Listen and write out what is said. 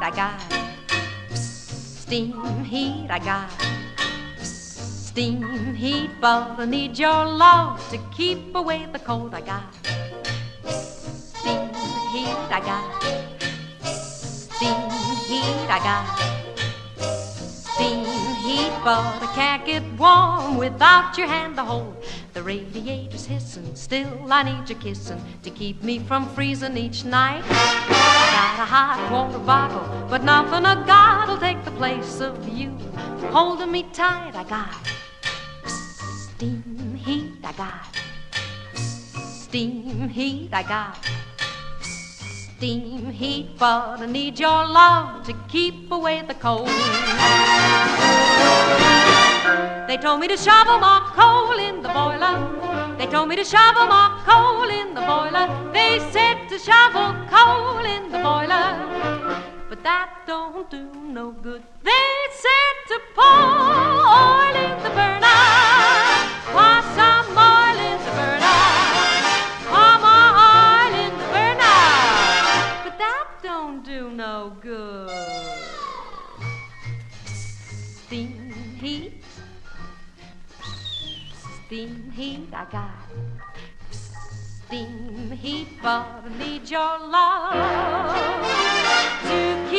I got. Steam heat I got. Steam heat, but I need your love to keep away the cold I got. Steam heat I got. Steam heat I got. Steam heat, but I can't get warm without your hand to hold. The radiator's hissing, still I need your kissing to keep me from freezing each night. Got a hot water bottle, but nothing I got'll take the place of you holding me tight. I got steam heat, I got steam heat, I got steam heat, but I need your love to keep away the cold. They told me to shovel more coal in the boiler. They told me to shovel more coal in the boiler. They said to shovel coal in the boiler, but that don't do no good. They said to pour oil in the burner. Pour some oil in the burner. Pour more oil in the burner, but that don't do no good. Steam heat. Steam heat I got. Steam heat, but I need your love to